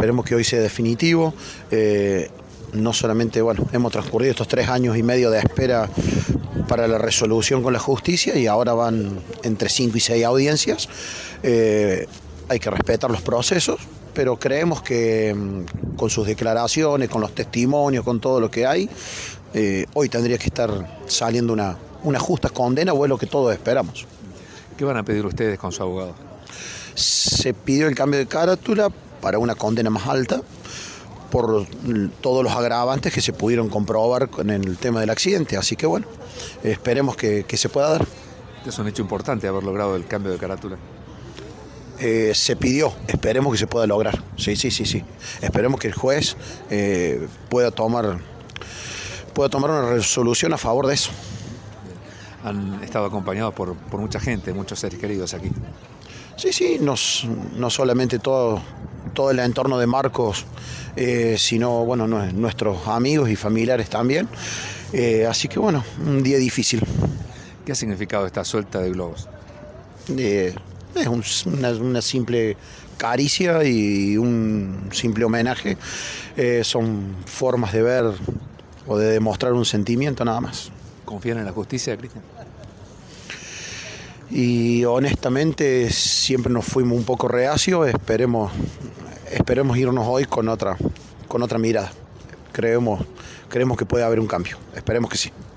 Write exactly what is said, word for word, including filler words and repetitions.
esperemos que hoy sea definitivo. Eh, no solamente, bueno, hemos transcurrido estos tres años y medio de espera para la resolución con la justicia y ahora van entre cinco y seis audiencias. Eh, hay que respetar los procesos, pero creemos que con sus declaraciones, con los testimonios, con todo lo que hay, eh, hoy tendría que estar saliendo una, una justa condena, o es lo que todos esperamos. ¿Qué van a pedir ustedes con su abogado? Se pidió el cambio de carátula para una condena más alta por todos los agravantes que se pudieron comprobar con el tema del accidente, así que bueno, esperemos que, que se pueda dar. Es un hecho importante haber logrado el cambio de carátula. Eh, se pidió, esperemos que se pueda lograr, sí, sí, sí, sí, esperemos que el juez eh, pueda tomar, pueda tomar una resolución a favor de eso. Han estado acompañados por, por mucha gente, muchos seres queridos aquí. Sí, sí, nos, no solamente todo, todo el entorno de Marcos, eh, sino bueno, nuestros amigos y familiares también. Eh, así que bueno, un día difícil. ¿Qué ha significado esta suelta de globos? Eh, es un, una, una simple caricia y un simple homenaje. Eh, son formas de ver o de demostrar un sentimiento nada más. ¿Confían en la justicia, Cristian? Y honestamente siempre nos fuimos un poco reacios, esperemos, esperemos irnos hoy con otra, con otra mirada. Creemos, creemos que puede haber un cambio, esperemos que sí.